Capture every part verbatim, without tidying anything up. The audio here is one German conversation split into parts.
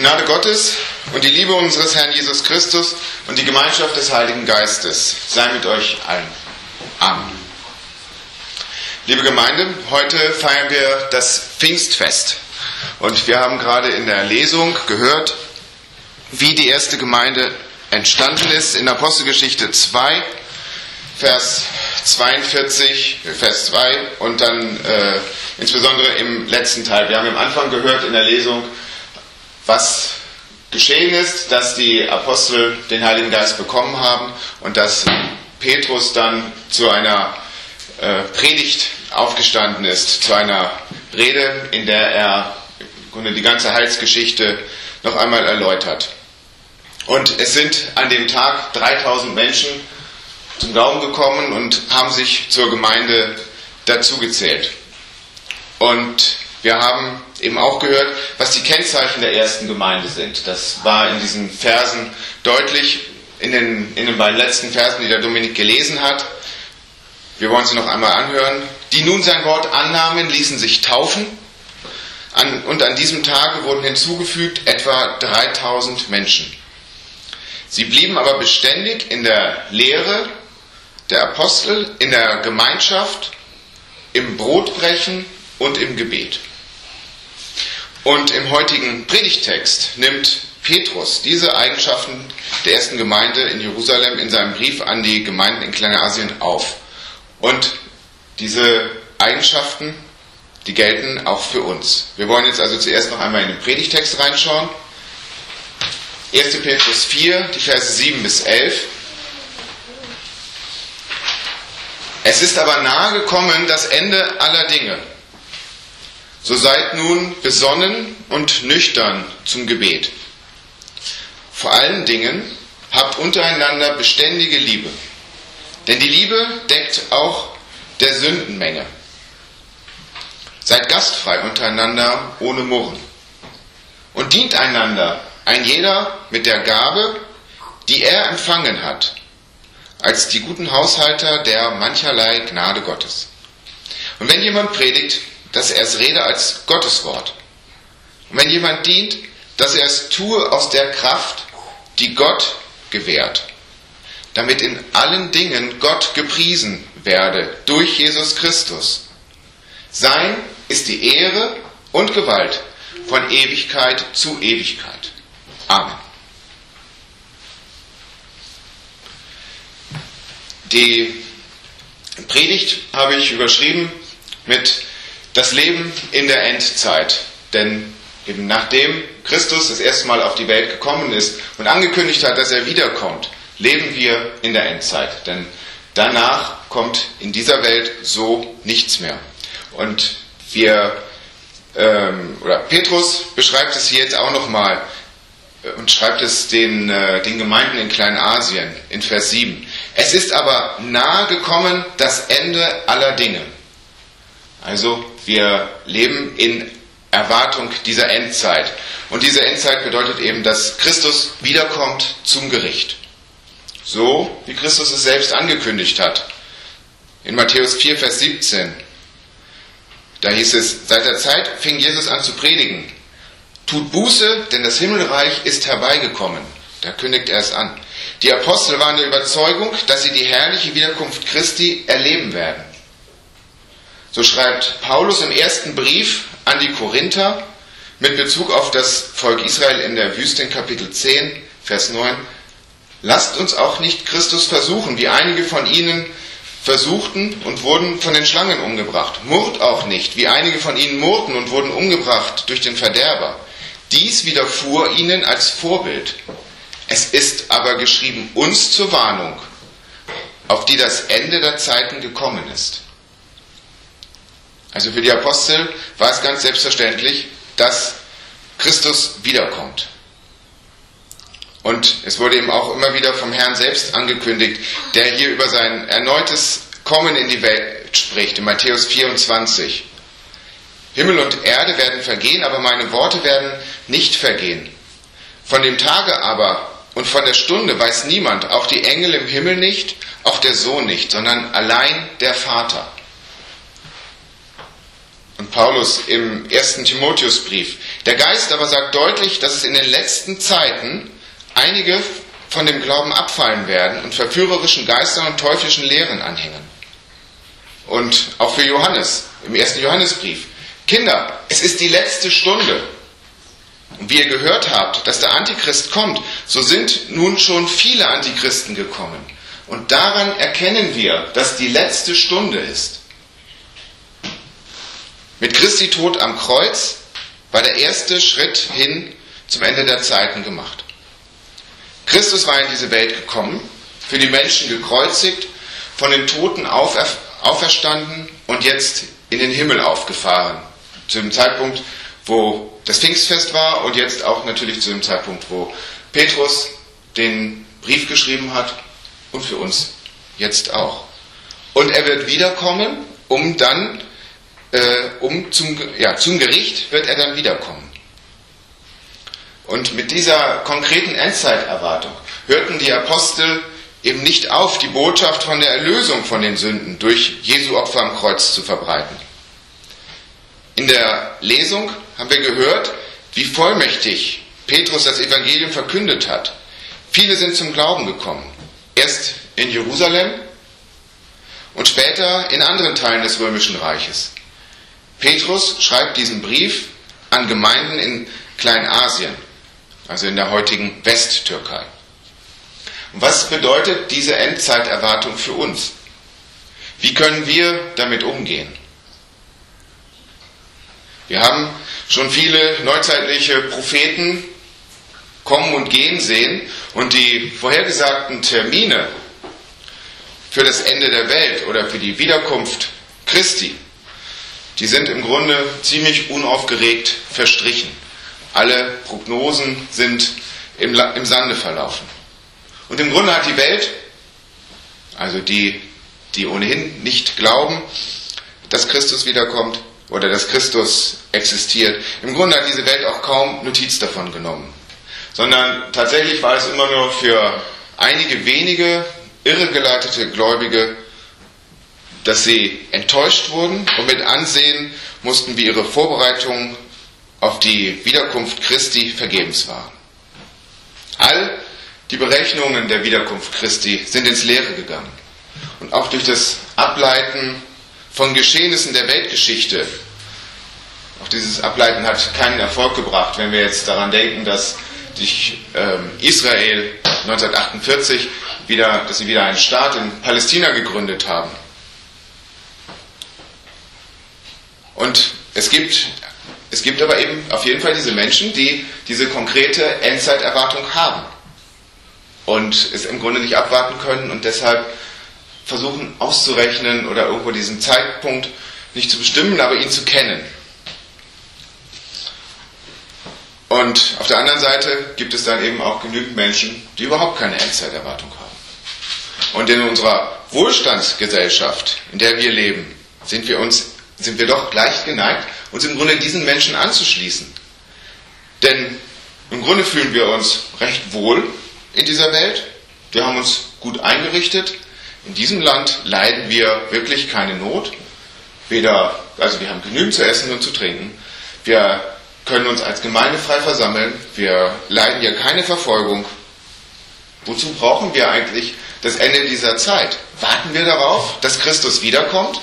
Gnade Gottes und die Liebe unseres Herrn Jesus Christus und die Gemeinschaft des Heiligen Geistes sei mit euch allen. Amen. Liebe Gemeinde, heute feiern wir das Pfingstfest. Und wir haben gerade in der Lesung gehört, wie die erste Gemeinde entstanden ist. In Apostelgeschichte zwei, Vers zweiundvierzig, Vers zwei und dann äh, insbesondere im letzten Teil. Wir haben am Anfang gehört in der Lesung, was geschehen ist, dass die Apostel den Heiligen Geist bekommen haben und dass Petrus dann zu einer äh, Predigt aufgestanden ist, zu einer Rede, in der er im Grunde die ganze Heilsgeschichte noch einmal erläutert. Und es sind an dem Tag dreitausend Menschen zum Glauben gekommen und haben sich zur Gemeinde dazugezählt. Und wir haben eben auch gehört, was die Kennzeichen der ersten Gemeinde sind. Das war in diesen Versen deutlich, in den, in den beiden letzten Versen, die der Dominik gelesen hat. Wir wollen sie noch einmal anhören. Die nun sein Wort annahmen, ließen sich taufen. An, und an diesem Tage wurden hinzugefügt etwa dreitausend Menschen. Sie blieben aber beständig in der Lehre der Apostel, in der Gemeinschaft, im Brotbrechen und im Gebet. Und im heutigen Predigttext nimmt Petrus diese Eigenschaften der ersten Gemeinde in Jerusalem in seinem Brief an die Gemeinden in Kleinasien auf. Und diese Eigenschaften, die gelten auch für uns. Wir wollen jetzt also zuerst noch einmal in den Predigttext reinschauen. erster Petrus vier, die Verse sieben bis elf. Es ist aber nahe gekommen das Ende aller Dinge. So seid nun besonnen und nüchtern zum Gebet. Vor allen Dingen habt untereinander beständige Liebe. Denn die Liebe deckt auch der Sündenmenge. Seid gastfrei untereinander ohne Murren. Und dient einander, ein jeder mit der Gabe, die er empfangen hat, als die guten Haushalter der mancherlei Gnade Gottes. Und wenn jemand predigt, dass er es rede als Gotteswort. Und wenn jemand dient, dass er es tue aus der Kraft, die Gott gewährt, damit in allen Dingen Gott gepriesen werde durch Jesus Christus. Sein ist die Ehre und Gewalt von Ewigkeit zu Ewigkeit. Amen. Die Predigt habe ich überschrieben mit das Leben in der Endzeit. Denn eben nachdem Christus das erste Mal auf die Welt gekommen ist und angekündigt hat, dass er wiederkommt, leben wir in der Endzeit. Denn danach kommt in dieser Welt so nichts mehr. Und wir, ähm, oder Petrus beschreibt es hier jetzt auch nochmal und schreibt es den, äh, den Gemeinden in Kleinasien in Vers sieben. Es ist aber nahe gekommen das Ende aller Dinge. Also wir leben in Erwartung dieser Endzeit. Und diese Endzeit bedeutet eben, dass Christus wiederkommt zum Gericht. So wie Christus es selbst angekündigt hat. In Matthäus vier, Vers siebzehn. Da hieß es, seit der Zeit fing Jesus an zu predigen. Tut Buße, denn das Himmelreich ist herbeigekommen. Da kündigt er es an. Die Apostel waren der Überzeugung, dass sie die herrliche Wiederkunft Christi erleben werden. So schreibt Paulus im ersten Brief an die Korinther mit Bezug auf das Volk Israel in der Wüste in Kapitel zehn, Vers neun. Lasst uns auch nicht Christus versuchen, wie einige von ihnen versuchten und wurden von den Schlangen umgebracht. Murrt auch nicht, wie einige von ihnen murrten und wurden umgebracht durch den Verderber. Dies widerfuhr ihnen als Vorbild. Es ist aber geschrieben uns zur Warnung, auf die das Ende der Zeiten gekommen ist. Also für die Apostel war es ganz selbstverständlich, dass Christus wiederkommt. Und es wurde eben auch immer wieder vom Herrn selbst angekündigt, der hier über sein erneutes Kommen in die Welt spricht, in Matthäus vierundzwanzig. Himmel und Erde werden vergehen, aber meine Worte werden nicht vergehen. Von dem Tage aber und von der Stunde weiß niemand, auch die Engel im Himmel nicht, auch der Sohn nicht, sondern allein der Vater. und Paulus im ersten Timotheusbrief. Der Geist aber sagt deutlich, dass es in den letzten Zeiten einige von dem Glauben abfallen werden und verführerischen Geistern und teuflischen Lehren anhängen. Und auch für Johannes, im ersten Johannesbrief. Kinder, es ist die letzte Stunde. Und wie ihr gehört habt, dass der Antichrist kommt, so sind nun schon viele Antichristen gekommen. Und daran erkennen wir, dass die letzte Stunde ist. Mit Christi Tod am Kreuz war der erste Schritt hin zum Ende der Zeiten gemacht. Christus war in diese Welt gekommen, für die Menschen gekreuzigt, von den Toten aufer- auferstanden und jetzt in den Himmel aufgefahren. Zu dem Zeitpunkt, wo das Pfingstfest war und jetzt auch natürlich zu dem Zeitpunkt, wo Petrus den Brief geschrieben hat und für uns jetzt auch. Und er wird wiederkommen, um dann, äh, um zum, ja, zum Gericht wird er dann wiederkommen. Und mit dieser konkreten Endzeiterwartung hörten die Apostel eben nicht auf, die Botschaft von der Erlösung von den Sünden durch Jesu Opfer am Kreuz zu verbreiten. In der Lesung haben wir gehört, wie vollmächtig Petrus das Evangelium verkündet hat. Viele sind zum Glauben gekommen. Erst in Jerusalem und später in anderen Teilen des Römischen Reiches. Petrus schreibt diesen Brief an Gemeinden in Kleinasien, also in der heutigen Westtürkei. Und was bedeutet diese Endzeiterwartung für uns? Wie können wir damit umgehen? Wir haben schon viele neuzeitliche Propheten kommen und gehen sehen und die vorhergesagten Termine für das Ende der Welt oder für die Wiederkunft Christi, die sind im Grunde ziemlich unaufgeregt verstrichen. Alle Prognosen sind im, im Sande verlaufen. Und im Grunde hat die Welt, also die, die ohnehin nicht glauben, dass Christus wiederkommt oder dass Christus existiert, im Grunde hat diese Welt auch kaum Notiz davon genommen. Sondern tatsächlich war es immer nur für einige wenige irregeleitete Gläubige, dass sie enttäuscht wurden und mit ansehen mussten, wie ihre Vorbereitungen auf die Wiederkunft Christi vergebens waren. All die Berechnungen der Wiederkunft Christi sind ins Leere gegangen. Und auch durch das Ableiten von Geschehnissen der Weltgeschichte, auch dieses Ableiten hat keinen Erfolg gebracht, wenn wir jetzt daran denken, dass sich ähm, Israel neunzehnhundertachtundvierzig wieder, dass sie wieder einen Staat in Palästina gegründet haben. Und es gibt, es gibt aber eben auf jeden Fall diese Menschen, die diese konkrete Endzeiterwartung haben und es im Grunde nicht abwarten können und deshalb versuchen auszurechnen oder irgendwo diesen Zeitpunkt nicht zu bestimmen, aber ihn zu kennen. Und auf der anderen Seite gibt es dann eben auch genügend Menschen, die überhaupt keine Endzeiterwartung haben. Und in unserer Wohlstandsgesellschaft, in der wir leben, sind wir uns, sind wir doch leicht geneigt, uns im Grunde diesen Menschen anzuschließen. Denn im Grunde fühlen wir uns recht wohl in dieser Welt. Wir haben uns gut eingerichtet. In diesem Land leiden wir wirklich keine Not. Weder, also wir haben genügend zu essen und zu trinken. Wir können uns als Gemeinde frei versammeln. Wir leiden ja keine Verfolgung. Wozu brauchen wir eigentlich das Ende dieser Zeit? Warten wir darauf, dass Christus wiederkommt?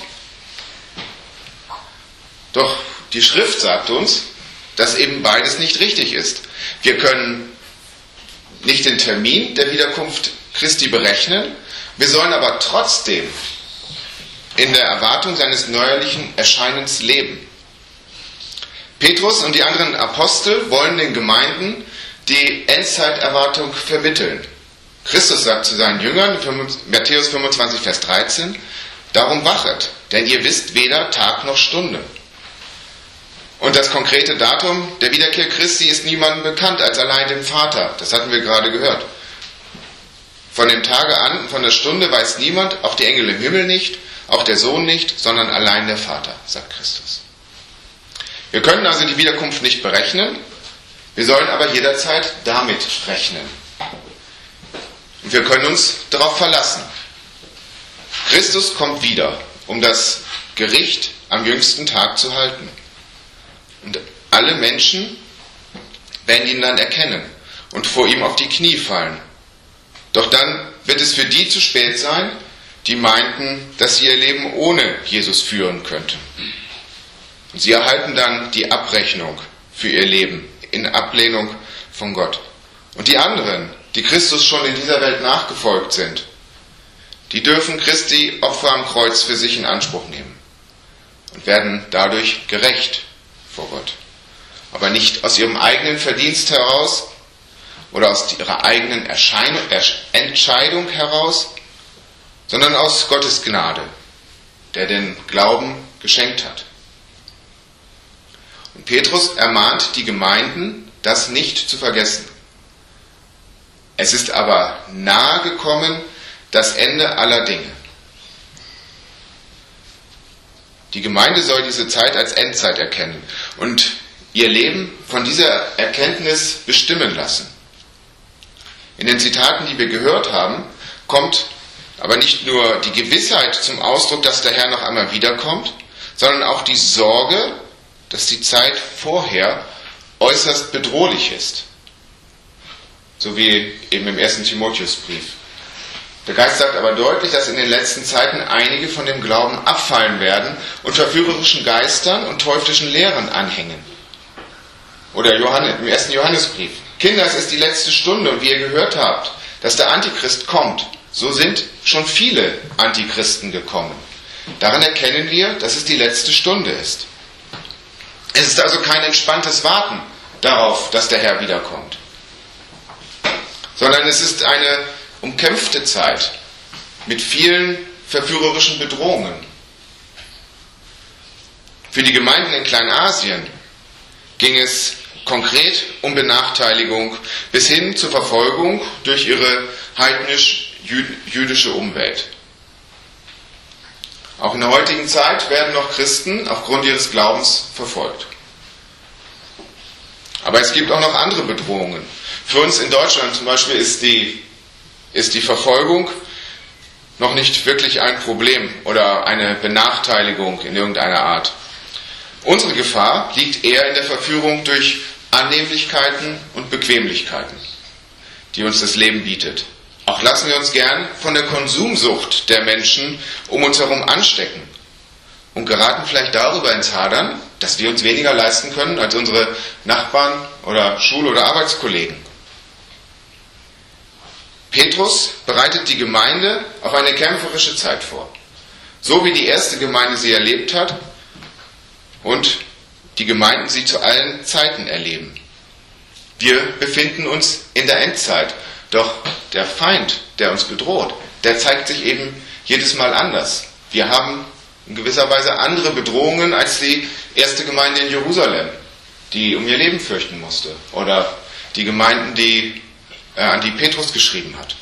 Doch die Schrift sagt uns, dass eben beides nicht richtig ist. Wir können nicht den Termin der Wiederkunft Christi berechnen, wir sollen aber trotzdem in der Erwartung seines neuerlichen Erscheinens leben. Petrus und die anderen Apostel wollen den Gemeinden die Endzeiterwartung vermitteln. Christus sagt zu seinen Jüngern, Matthäus fünfundzwanzig, Vers dreizehn, darum wachet, denn ihr wisst weder Tag noch Stunde. Und das konkrete Datum der Wiederkehr Christi ist niemandem bekannt als allein dem Vater. Das hatten wir gerade gehört. Von dem Tage an, von der Stunde weiß niemand, auch die Engel im Himmel nicht, auch der Sohn nicht, sondern allein der Vater, sagt Christus. Wir können also die Wiederkunft nicht berechnen, wir sollen aber jederzeit damit rechnen. Und wir können uns darauf verlassen. Christus kommt wieder, um das Gericht am jüngsten Tag zu halten. Und alle Menschen werden ihn dann erkennen und vor ihm auf die Knie fallen. Doch dann wird es für die zu spät sein, die meinten, dass sie ihr Leben ohne Jesus führen könnten. Und sie erhalten dann die Abrechnung für ihr Leben in Ablehnung von Gott. Und die anderen, die Christus schon in dieser Welt nachgefolgt sind, die dürfen Christi Opfer am Kreuz für sich in Anspruch nehmen und werden dadurch gerecht vor Gott. Aber nicht aus ihrem eigenen Verdienst heraus oder aus ihrer eigenen Erscheinung, Entscheidung heraus, sondern aus Gottes Gnade, der den Glauben geschenkt hat. Und Petrus ermahnt die Gemeinden, das nicht zu vergessen. Es ist aber nahe gekommen das Ende aller Dinge. Die Gemeinde soll diese Zeit als Endzeit erkennen und ihr Leben von dieser Erkenntnis bestimmen lassen. In den Zitaten, die wir gehört haben, kommt aber nicht nur die Gewissheit zum Ausdruck, dass der Herr noch einmal wiederkommt, sondern auch die Sorge, dass die Zeit vorher äußerst bedrohlich ist. So wie eben im ersten Timotheusbrief. Der Geist sagt aber deutlich, dass in den letzten Zeiten einige von dem Glauben abfallen werden und verführerischen Geistern und teuflischen Lehren anhängen. Oder Johannes, im ersten Johannesbrief. Kinder, es ist die letzte Stunde und wie ihr gehört habt, dass der Antichrist kommt, so sind schon viele Antichristen gekommen. Daran erkennen wir, dass es die letzte Stunde ist. Es ist also kein entspanntes Warten darauf, dass der Herr wiederkommt, sondern es ist eine umkämpfte Zeit mit vielen verführerischen Bedrohungen. Für die Gemeinden in Kleinasien ging es konkret um Benachteiligung bis hin zur Verfolgung durch ihre heidnisch-jüdische Umwelt. Auch in der heutigen Zeit werden noch Christen aufgrund ihres Glaubens verfolgt. Aber es gibt auch noch andere Bedrohungen. Für uns in Deutschland zum Beispiel ist die, ist die Verfolgung noch nicht wirklich ein Problem oder eine Benachteiligung in irgendeiner Art. Unsere Gefahr liegt eher in der Verführung durch Annehmlichkeiten und Bequemlichkeiten, die uns das Leben bietet. Auch lassen wir uns gern von der Konsumsucht der Menschen um uns herum anstecken und geraten vielleicht darüber ins Hadern, dass wir uns weniger leisten können als unsere Nachbarn oder Schul- oder Arbeitskollegen. Petrus bereitet die Gemeinde auf eine kämpferische Zeit vor, so wie die erste Gemeinde sie erlebt hat und die Gemeinden sie zu allen Zeiten erleben. Wir befinden uns in der Endzeit, doch der Feind, der uns bedroht, der zeigt sich eben jedes Mal anders. Wir haben in gewisser Weise andere Bedrohungen als die erste Gemeinde in Jerusalem, die um ihr Leben fürchten musste, oder die Gemeinden, die, äh, an die Petrus geschrieben hat.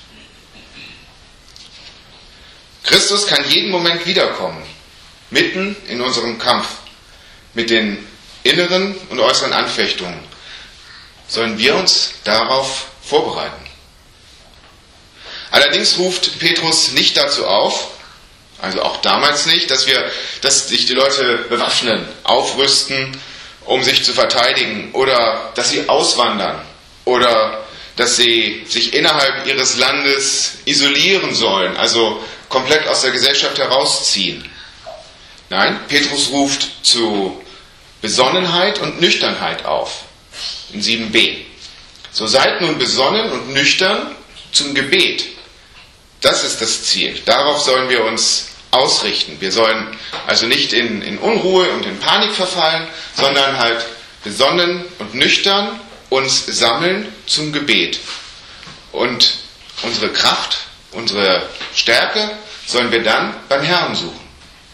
Christus kann jeden Moment wiederkommen, mitten in unserem Kampf mit den inneren und äußeren Anfechtungen. Sollen wir uns darauf vorbereiten? Allerdings ruft Petrus nicht dazu auf, also auch damals nicht, dass wir, dass sich die Leute bewaffnen, aufrüsten, um sich zu verteidigen, oder dass sie auswandern, oder dass sie sich innerhalb ihres Landes isolieren sollen, also komplett aus der Gesellschaft herausziehen. Nein, Petrus ruft zu Besonnenheit und Nüchternheit auf, in sieben b. So seid nun besonnen und nüchtern zum Gebet. Das ist das Ziel. Darauf sollen wir uns ausrichten. Wir sollen also nicht in, in Unruhe und in Panik verfallen, sondern halt besonnen und nüchtern uns sammeln zum Gebet. Und unsere Kraft, unsere Stärke sollen wir dann beim Herrn suchen.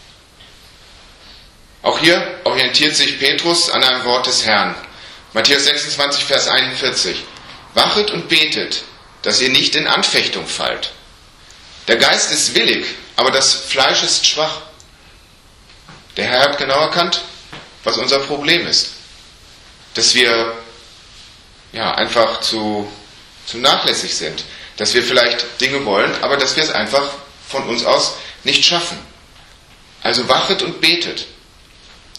Auch hier orientiert sich Petrus an einem Wort des Herrn. Matthäus sechsundzwanzig, Vers einundvierzig. Wachet und betet, dass ihr nicht in Anfechtung fallt. Der Geist ist willig, aber das Fleisch ist schwach. Der Herr hat genau erkannt, was unser Problem ist. Dass wir ja, einfach zu, zu nachlässig sind. Dass wir vielleicht Dinge wollen, aber dass wir es einfach von uns aus nicht schaffen. Also wachet und betet.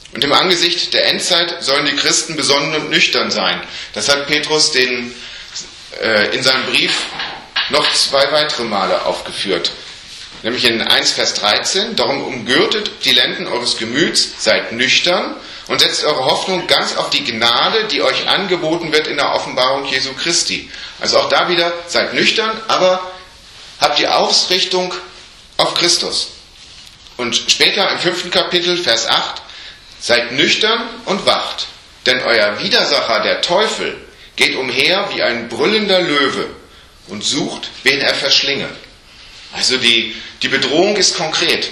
Und im Angesicht der Endzeit sollen die Christen besonnen und nüchtern sein. Das hat Petrus den, äh, in seinem Brief noch zwei weitere Male aufgeführt. Nämlich in eins Vers dreizehn, darum umgürtet die Lenden eures Gemüts, seid nüchtern und setzt eure Hoffnung ganz auf die Gnade, die euch angeboten wird in der Offenbarung Jesu Christi. Also auch da wieder, seid nüchtern, aber habt die Ausrichtung auf Christus. Und später im fünften Kapitel, Vers acht, seid nüchtern und wacht, denn euer Widersacher, der Teufel, geht umher wie ein brüllender Löwe und sucht, wen er verschlinge. Also die, die Bedrohung ist konkret.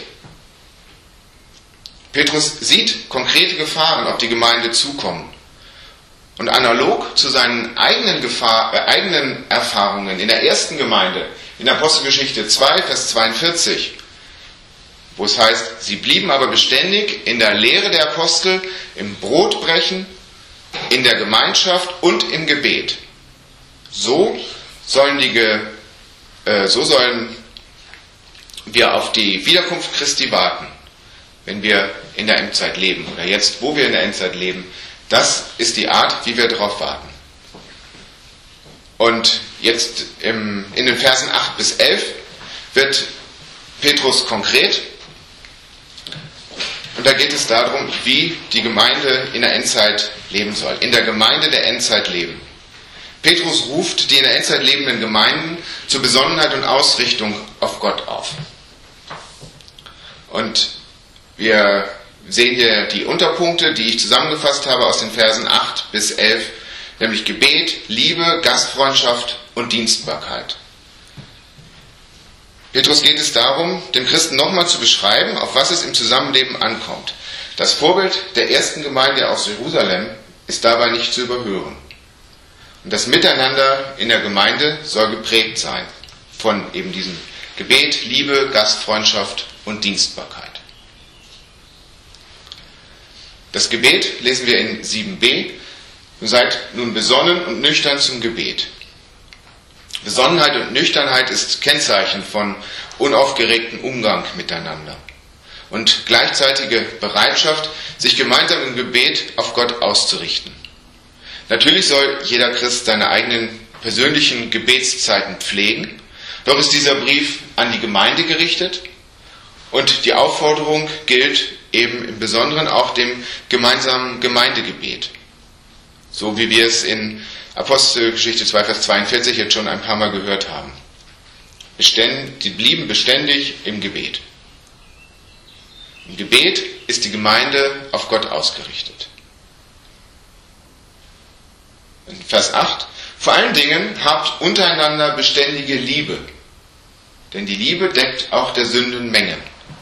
Petrus sieht konkrete Gefahren auf die Gemeinde zukommen. Und analog zu seinen eigenen, Gefahr, äh, eigenen Erfahrungen in der ersten Gemeinde, in Apostelgeschichte zwei, Vers zweiundvierzig, wo es heißt, sie blieben aber beständig in der Lehre der Apostel, im Brotbrechen, in der Gemeinschaft und im Gebet. So sollen, die, äh, so sollen wir auf die Wiederkunft Christi warten, wenn wir in der Endzeit leben oder jetzt, wo wir in der Endzeit leben. Das ist die Art, wie wir darauf warten. Und jetzt im, in den Versen acht bis elf wird Petrus konkret. Und da geht es darum, wie die Gemeinde in der Endzeit leben soll. In der Gemeinde der Endzeit leben. Petrus ruft die in der Endzeit lebenden Gemeinden zur Besonnenheit und Ausrichtung auf Gott auf. Und wir sehen hier die Unterpunkte, die ich zusammengefasst habe aus den Versen acht bis elf, nämlich Gebet, Liebe, Gastfreundschaft und Dienstbarkeit. Petrus geht es darum, den Christen nochmal zu beschreiben, auf was es im Zusammenleben ankommt. Das Vorbild der ersten Gemeinde aus Jerusalem ist dabei nicht zu überhören. Und das Miteinander in der Gemeinde soll geprägt sein von eben diesem Gebet, Liebe, Gastfreundschaft und Dienstbarkeit. Das Gebet lesen wir in sieben b. Seid nun besonnen und nüchtern zum Gebet. Besonnenheit und Nüchternheit ist Kennzeichen von unaufgeregtem Umgang miteinander und gleichzeitige Bereitschaft, sich gemeinsam im Gebet auf Gott auszurichten. Natürlich soll jeder Christ seine eigenen persönlichen Gebetszeiten pflegen, doch ist dieser Brief an die Gemeinde gerichtet und die Aufforderung gilt eben im Besonderen auch dem gemeinsamen Gemeindegebet, so wie wir es in Apostelgeschichte zwei, Vers zweiundvierzig jetzt schon ein paar Mal gehört haben. Beständig, die blieben beständig im Gebet. Im Gebet ist die Gemeinde auf Gott ausgerichtet. In Vers acht. Vor allen Dingen habt untereinander beständige Liebe, denn die Liebe deckt auch der Sünden Mengen.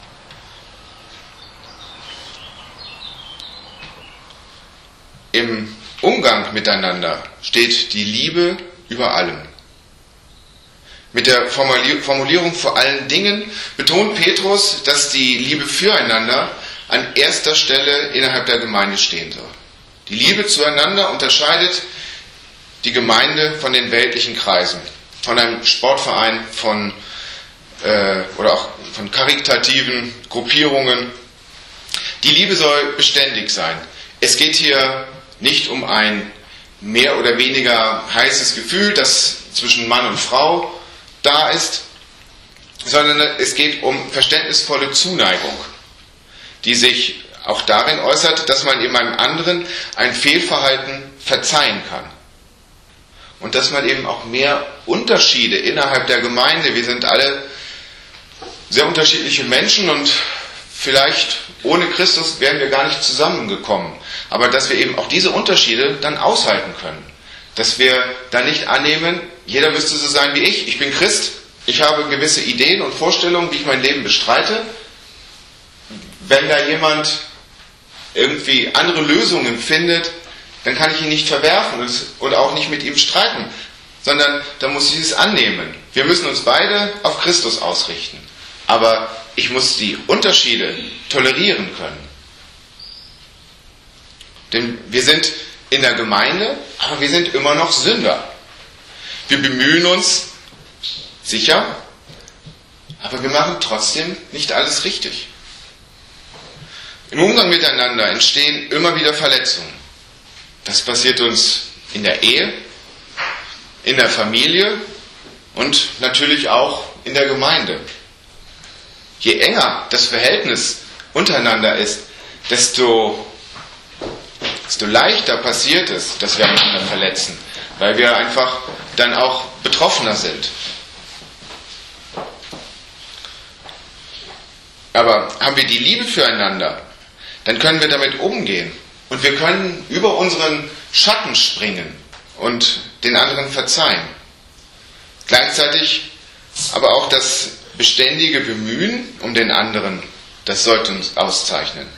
Im Umgang miteinander steht die Liebe über allem. Mit der Formulierung vor allen Dingen betont Petrus, dass die Liebe füreinander an erster Stelle innerhalb der Gemeinde stehen soll. Die Liebe zueinander unterscheidet die Gemeinde von den weltlichen Kreisen, von einem Sportverein, von äh, oder auch von karitativen Gruppierungen. Die Liebe soll beständig sein. Es geht hier nicht um ein mehr oder weniger heißes Gefühl, das zwischen Mann und Frau da ist, sondern es geht um verständnisvolle Zuneigung, die sich auch darin äußert, dass man eben einem anderen ein Fehlverhalten verzeihen kann. Und dass man eben auch mehr Unterschiede innerhalb der Gemeinde, wir sind alle sehr unterschiedliche Menschen und vielleicht ohne Christus wären wir gar nicht zusammengekommen. Aber dass wir eben auch diese Unterschiede dann aushalten können. Dass wir dann nicht annehmen, jeder müsste so sein wie ich. Ich bin Christ, ich habe gewisse Ideen und Vorstellungen, wie ich mein Leben bestreite. Wenn da jemand irgendwie andere Lösungen findet, dann kann ich ihn nicht verwerfen und auch nicht mit ihm streiten. Sondern da muss ich es annehmen. Wir müssen uns beide auf Christus ausrichten. Aber ich muss die Unterschiede tolerieren können. Denn wir sind in der Gemeinde, aber wir sind immer noch Sünder. Wir bemühen uns, sicher, aber wir machen trotzdem nicht alles richtig. Im Umgang miteinander entstehen immer wieder Verletzungen. Das passiert uns in der Ehe, in der Familie und natürlich auch in der Gemeinde. Je enger das Verhältnis untereinander ist, desto, desto leichter passiert es, dass wir einander verletzen, weil wir einfach dann auch betroffener sind. Aber haben wir die Liebe füreinander, dann können wir damit umgehen und wir können über unseren Schatten springen und den anderen verzeihen. Gleichzeitig aber auch das beständige Bemühen um den anderen, das sollte uns auszeichnen.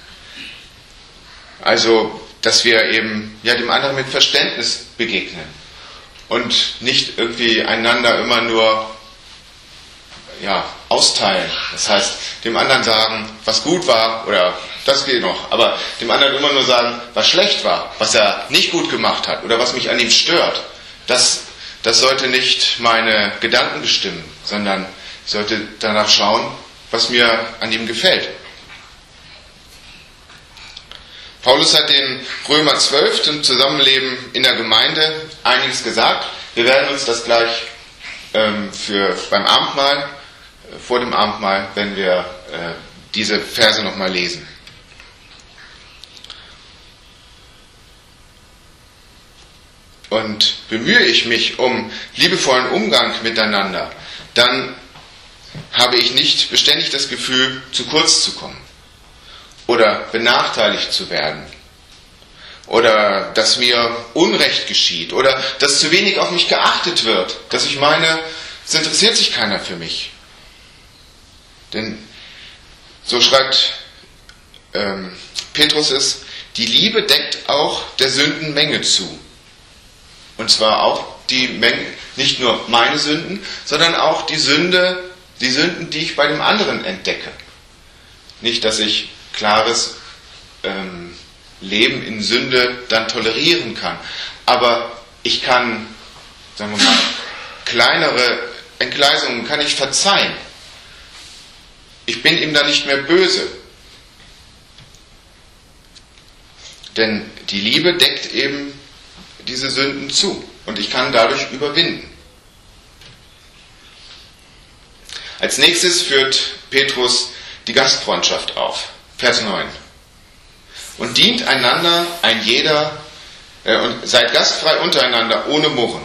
Also, dass wir eben ja, dem anderen mit Verständnis begegnen und nicht irgendwie einander immer nur ja, austeilen. Das heißt, dem anderen sagen, was gut war, oder das geht noch, aber dem anderen immer nur sagen, was schlecht war, was er nicht gut gemacht hat oder was mich an ihm stört. Das, das sollte nicht meine Gedanken bestimmen, sondern ich sollte danach schauen, was mir an ihm gefällt. Paulus hat in Römer zwölf zum Zusammenleben in der Gemeinde einiges gesagt. Wir werden uns das gleich ähm, für beim Abendmahl, äh, vor dem Abendmahl, wenn wir äh, diese Verse nochmal lesen. Und bemühe ich mich um liebevollen Umgang miteinander, dann habe ich nicht beständig das Gefühl, zu kurz zu kommen oder benachteiligt zu werden oder dass mir Unrecht geschieht oder dass zu wenig auf mich geachtet wird, dass ich meine, es interessiert sich keiner für mich. Denn so schreibt ähm, Petrus es, die Liebe deckt auch der Sündenmenge zu. Und zwar auch die Menge, nicht nur meine Sünden, sondern auch die Sünde, die Sünden, die ich bei dem anderen entdecke. Nicht, dass ich klares ähm, Leben in Sünde dann tolerieren kann, aber ich kann, sagen wir mal, kleinere Entgleisungen kann ich verzeihen. Ich bin ihm da nicht mehr böse. Denn die Liebe deckt eben diese Sünden zu und ich kann dadurch überwinden. Als nächstes führt Petrus die Gastfreundschaft auf. Vers neun. Und dient einander ein jeder äh, und seid gastfrei untereinander ohne Murren.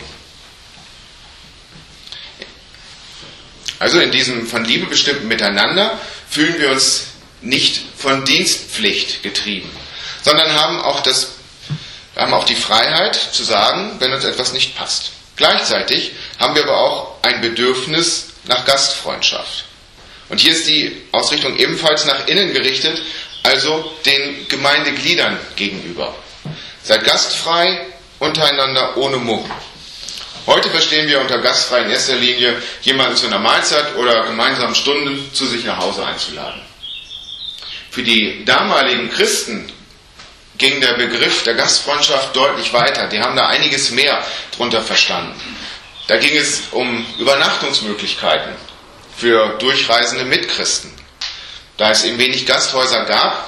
Also in diesem von Liebe bestimmten Miteinander fühlen wir uns nicht von Dienstpflicht getrieben, sondern haben auch das Wir haben auch die Freiheit zu sagen, wenn uns etwas nicht passt. Gleichzeitig haben wir aber auch ein Bedürfnis nach Gastfreundschaft. Und hier ist die Ausrichtung ebenfalls nach innen gerichtet, also den Gemeindegliedern gegenüber. Seid gastfrei untereinander ohne Murren. Heute verstehen wir unter gastfrei in erster Linie, jemanden zu einer Mahlzeit oder gemeinsamen Stunden zu sich nach Hause einzuladen. Für die damaligen Christen ging der Begriff der Gastfreundschaft deutlich weiter. Die haben da einiges mehr drunter verstanden. Da ging es um Übernachtungsmöglichkeiten für durchreisende Mitchristen. Da es eben wenig Gasthäuser gab,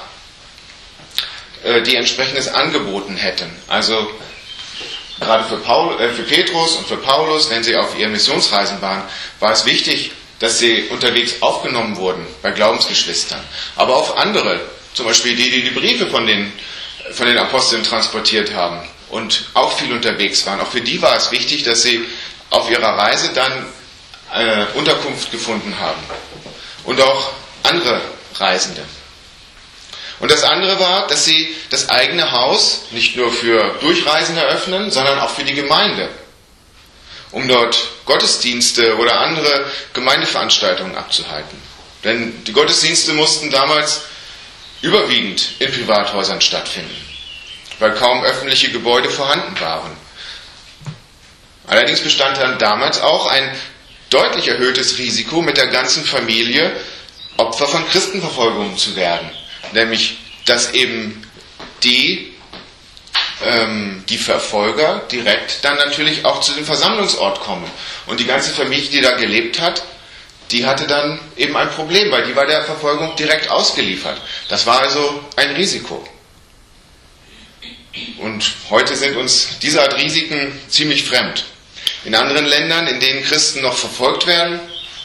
die entsprechendes angeboten hätten. Also gerade für, Paul, äh, für Petrus und für Paulus, wenn sie auf ihren Missionsreisen waren, war es wichtig, dass sie unterwegs aufgenommen wurden bei Glaubensgeschwistern. Aber auch andere, zum Beispiel die, die die Briefe von den von den Aposteln transportiert haben und auch viel unterwegs waren. Auch für die war es wichtig, dass sie auf ihrer Reise dann äh, Unterkunft gefunden haben. Und auch andere Reisende. Und das andere war, dass sie das eigene Haus nicht nur für Durchreisende öffnen, sondern auch für die Gemeinde, um dort Gottesdienste oder andere Gemeindeveranstaltungen abzuhalten. Denn die Gottesdienste mussten damals überwiegend in Privathäusern stattfinden, weil kaum öffentliche Gebäude vorhanden waren. Allerdings bestand dann damals auch ein deutlich erhöhtes Risiko, mit der ganzen Familie Opfer von Christenverfolgungen zu werden. Nämlich, dass eben die, ähm, die Verfolger direkt dann natürlich auch zu dem Versammlungsort kommen. Und die ganze Familie, die da gelebt hat, die hatte dann eben ein Problem, weil die war der Verfolgung direkt ausgeliefert. Das war also ein Risiko. Und heute sind uns diese Art Risiken ziemlich fremd. In anderen Ländern, in denen Christen noch verfolgt werden,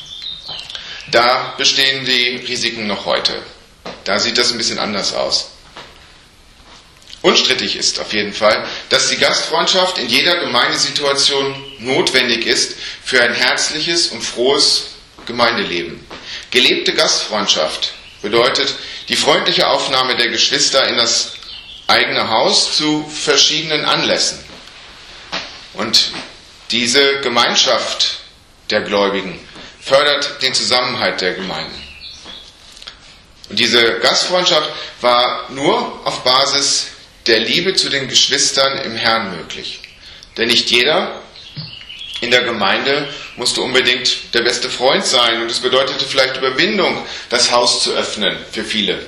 da bestehen die Risiken noch heute. Da sieht das ein bisschen anders aus. Unstrittig ist auf jeden Fall, dass die Gastfreundschaft in jeder Gemeindesituation notwendig ist für ein herzliches und frohes Gemeindeleben. Gelebte Gastfreundschaft bedeutet die freundliche Aufnahme der Geschwister in das eigene Haus zu verschiedenen Anlässen. Und diese Gemeinschaft der Gläubigen fördert den Zusammenhalt der Gemeinde. Und diese Gastfreundschaft war nur auf Basis der Liebe zu den Geschwistern im Herrn möglich. Denn nicht jeder in der Gemeinde musste unbedingt der beste Freund sein, und es bedeutete vielleicht Überwindung, das Haus zu öffnen für viele.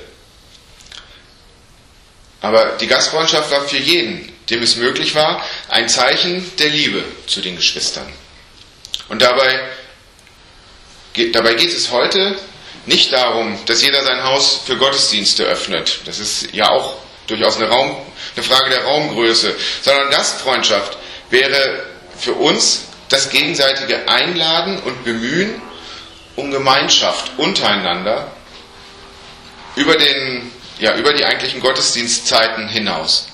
Aber die Gastfreundschaft war für jeden, dem es möglich war, ein Zeichen der Liebe zu den Geschwistern. Und dabei, dabei geht es heute nicht darum, dass jeder sein Haus für Gottesdienste öffnet. Das ist ja auch durchaus eine, Raum, eine Frage der Raumgröße. Sondern Gastfreundschaft wäre für uns das gegenseitige Einladen und Bemühen um Gemeinschaft untereinander über, den, ja, über die eigentlichen Gottesdienstzeiten hinaus.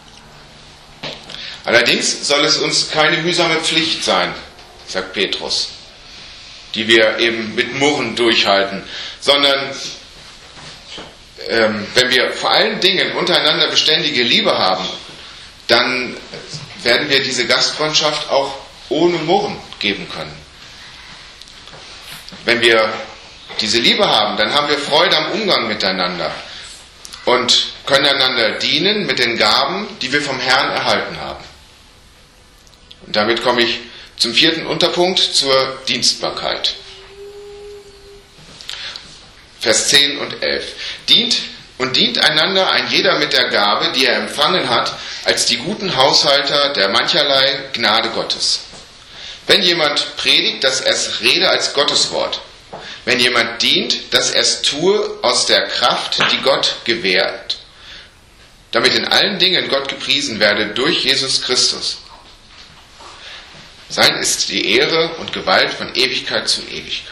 Allerdings soll es uns keine mühsame Pflicht sein, sagt Petrus, die wir eben mit Murren durchhalten, sondern ähm, wenn wir vor allen Dingen untereinander beständige Liebe haben, dann werden wir diese Gastfreundschaft auch ohne Murren geben können. Wenn wir diese Liebe haben, dann haben wir Freude am Umgang miteinander und können einander dienen mit den Gaben, die wir vom Herrn erhalten haben. Und damit komme ich zum vierten Unterpunkt, zur Dienstbarkeit. Vers zehn und elf. Dient und dient einander ein jeder mit der Gabe, die er empfangen hat, als die guten Haushalter der mancherlei Gnade Gottes. Wenn jemand predigt, dass er es rede als Gotteswort. Wenn jemand dient, dass er es tue aus der Kraft, die Gott gewährt, damit in allen Dingen Gott gepriesen werde durch Jesus Christus. Sein ist die Ehre und Gewalt von Ewigkeit zu Ewigkeit.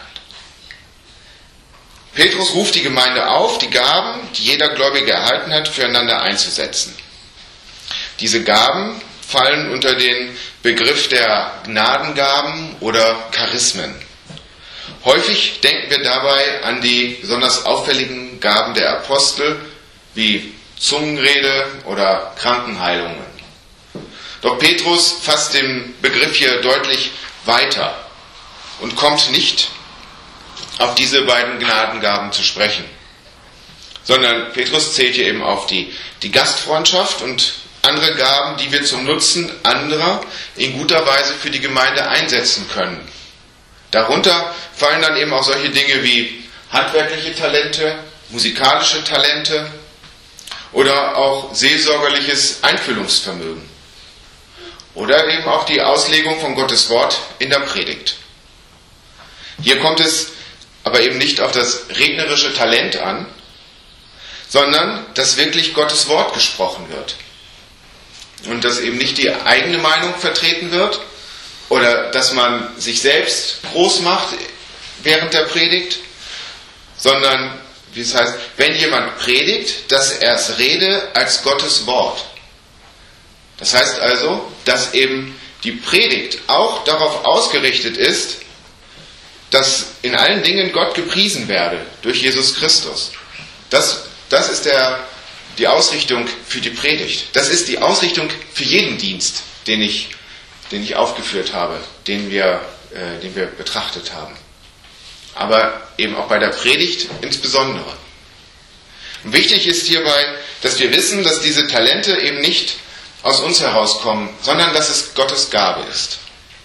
Petrus ruft die Gemeinde auf, die Gaben, die jeder Gläubige erhalten hat, füreinander einzusetzen. Diese Gaben fallen unter den Begriff der Gnadengaben oder Charismen. Häufig denken wir dabei an die besonders auffälligen Gaben der Apostel, wie Zungenrede oder Krankenheilungen. Doch Petrus fasst den Begriff hier deutlich weiter und kommt nicht auf diese beiden Gnadengaben zu sprechen, sondern Petrus zählt hier eben auf die, die Gastfreundschaft und andere Gaben, die wir zum Nutzen anderer in guter Weise für die Gemeinde einsetzen können. Darunter fallen dann eben auch solche Dinge wie handwerkliche Talente, musikalische Talente oder auch seelsorgerliches Einfühlungsvermögen. Oder eben auch die Auslegung von Gottes Wort in der Predigt. Hier kommt es aber eben nicht auf das rednerische Talent an, sondern dass wirklich Gottes Wort gesprochen wird. Und dass eben nicht die eigene Meinung vertreten wird oder dass man sich selbst groß macht während der Predigt, sondern, wie es heißt, wenn jemand predigt, dass er es rede als Gottes Wort. Das heißt also, dass eben die Predigt auch darauf ausgerichtet ist, dass in allen Dingen Gott gepriesen werde durch Jesus Christus. Das, das ist der, die Ausrichtung für die Predigt. Das ist die Ausrichtung für jeden Dienst, den ich, den ich aufgeführt habe, den wir, äh, den wir betrachtet haben. Aber eben auch bei der Predigt insbesondere. Und wichtig ist hierbei, dass wir wissen, dass diese Talente eben nicht aus uns herauskommen, sondern dass es Gottes Gabe ist.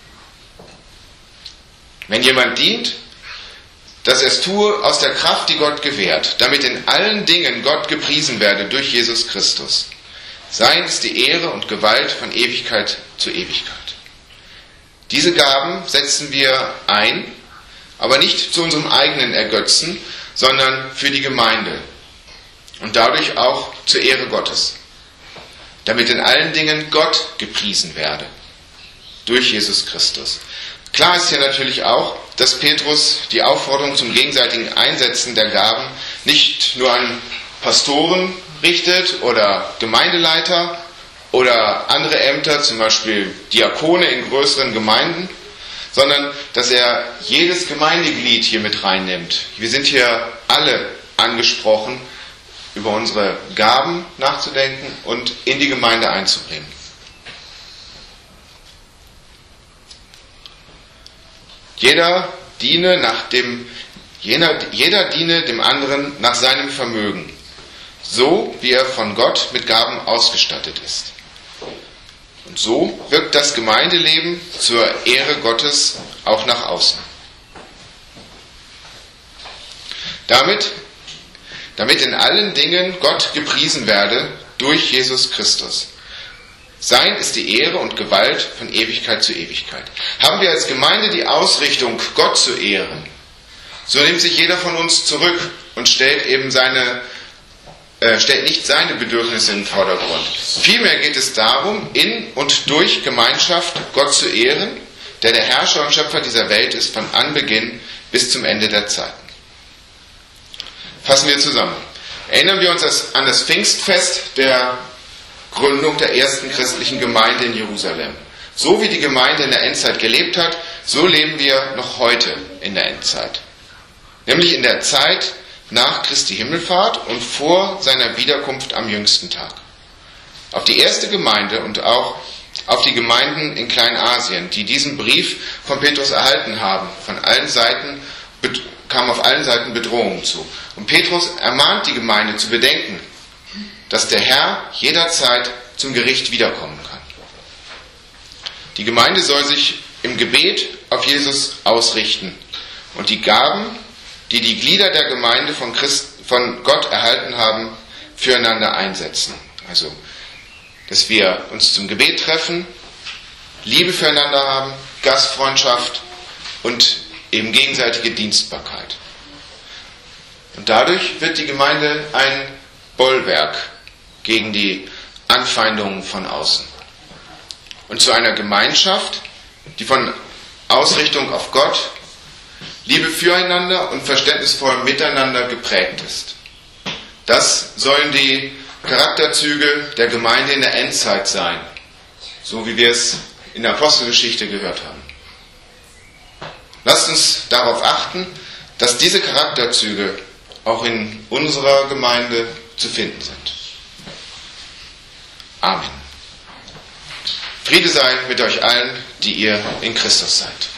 Wenn jemand dient, dass er es tue aus der Kraft, die Gott gewährt, damit in allen Dingen Gott gepriesen werde durch Jesus Christus. Sein ist die Ehre und Gewalt von Ewigkeit zu Ewigkeit. Diese Gaben setzen wir ein aber nicht zu unserem eigenen Ergötzen, sondern für die Gemeinde und dadurch auch zur Ehre Gottes, damit in allen Dingen Gott gepriesen werde, durch Jesus Christus. Klar ist hier natürlich auch, dass Petrus die Aufforderung zum gegenseitigen Einsetzen der Gaben nicht nur an Pastoren richtet oder Gemeindeleiter oder andere Ämter, zum Beispiel Diakone in größeren Gemeinden, sondern dass er jedes Gemeindeglied hier mit reinnimmt. Wir sind hier alle angesprochen, über unsere Gaben nachzudenken und in die Gemeinde einzubringen. Jeder diene nach dem, jener, jeder diene dem anderen nach seinem Vermögen, so wie er von Gott mit Gaben ausgestattet ist. Und so wirkt das Gemeindeleben zur Ehre Gottes auch nach außen. Damit, damit in allen Dingen Gott gepriesen werde durch Jesus Christus. Sein ist die Ehre und Gewalt von Ewigkeit zu Ewigkeit. Haben wir als Gemeinde die Ausrichtung, Gott zu ehren, so nimmt sich jeder von uns zurück und stellt eben seine, äh, stellt nicht seine Bedürfnisse in den Vordergrund. Vielmehr geht es darum, in und durch Gemeinschaft Gott zu ehren, der der Herrscher und Schöpfer dieser Welt ist, von Anbeginn bis zum Ende der Zeiten. Fassen wir zusammen. Erinnern wir uns an das Pfingstfest der Gründung der ersten christlichen Gemeinde in Jerusalem. So wie die Gemeinde in der Endzeit gelebt hat, so leben wir noch heute in der Endzeit. Nämlich in der Zeit nach Christi Himmelfahrt und vor seiner Wiederkunft am jüngsten Tag. Auf die erste Gemeinde und auch auf die Gemeinden in Kleinasien, die diesen Brief von Petrus erhalten haben, von allen Seiten kam auf allen Seiten Bedrohung zu. Und Petrus ermahnt die Gemeinde zu bedenken, dass der Herr jederzeit zum Gericht wiederkommen kann. Die Gemeinde soll sich im Gebet auf Jesus ausrichten und die Gaben, die die Glieder der Gemeinde von, Christ, von Gott erhalten haben, füreinander einsetzen. Also, dass wir uns zum Gebet treffen, Liebe füreinander haben, Gastfreundschaft und eben gegenseitige Dienstbarkeit. Und dadurch wird die Gemeinde ein Bollwerk gegen die Anfeindungen von außen. Und zu einer Gemeinschaft, die von Ausrichtung auf Gott, Liebe füreinander und verständnisvollem Miteinander geprägt ist. Das sollen die Charakterzüge der Gemeinde in der Endzeit sein, so wie wir es in der Apostelgeschichte gehört haben. Lasst uns darauf achten, dass diese Charakterzüge auch in unserer Gemeinde zu finden sind. Amen. Friede sei mit euch allen, die ihr in Christus seid.